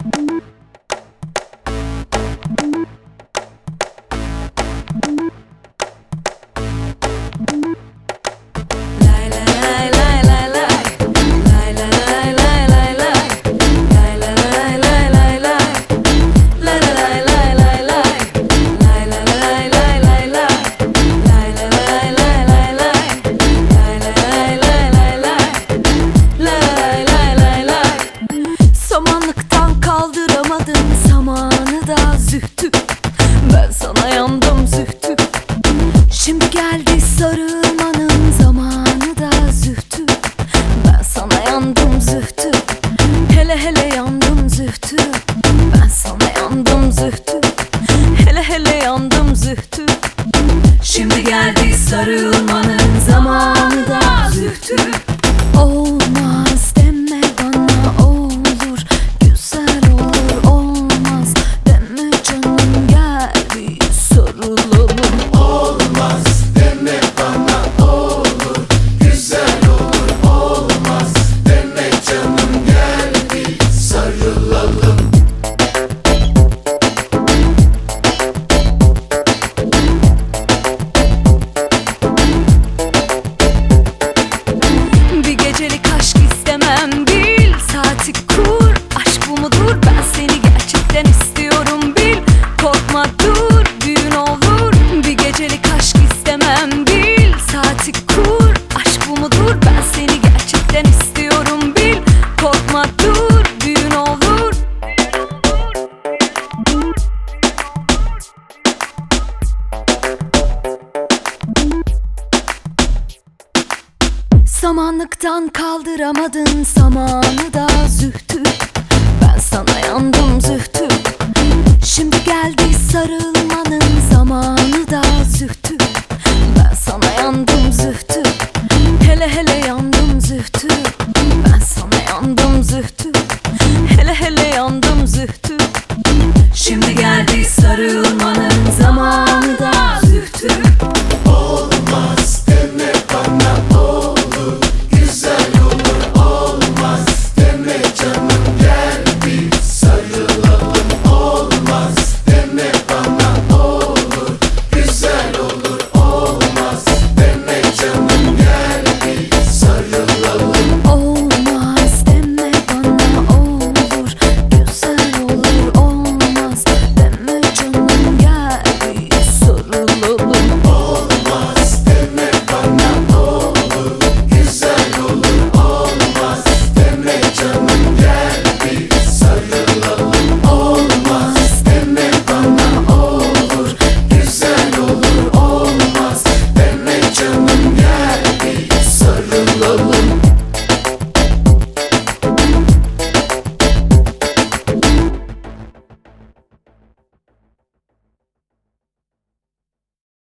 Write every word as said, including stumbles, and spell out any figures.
Samanlıktan kaldıramadın zamanı da zühtü. Ben sana yandım zühtü. Şimdi geldi sarılmanın zamanı da zühtü. Ben sana yandım zühtü. Hele hele yandım zühtü. Ben sana yandım zühtü. Hele hele yandım zühtü. Şimdi geldi sarılmanın zamanı da zühtü. Olmaz deme bana, olur güzel olur. Olmaz deme canım, gel bir sarılalım. Olmaz deme bana, olur güzel olur. Olmaz deme canım, gel bir sarılalım. Bir gecelik aşk istemem, bil saati kur. Aşk bu mudur? Ben seni gerçekten istiyorum, bil. Korkma dur, düğün olur. Bir gecelik aşk istemem, bil saati kur. Aşk bu mudur? Ben seni gerçekten istiyorum, bil. Korkma dur, düğün olur. Samanlıktan kaldıramadın zamanı da zühtü.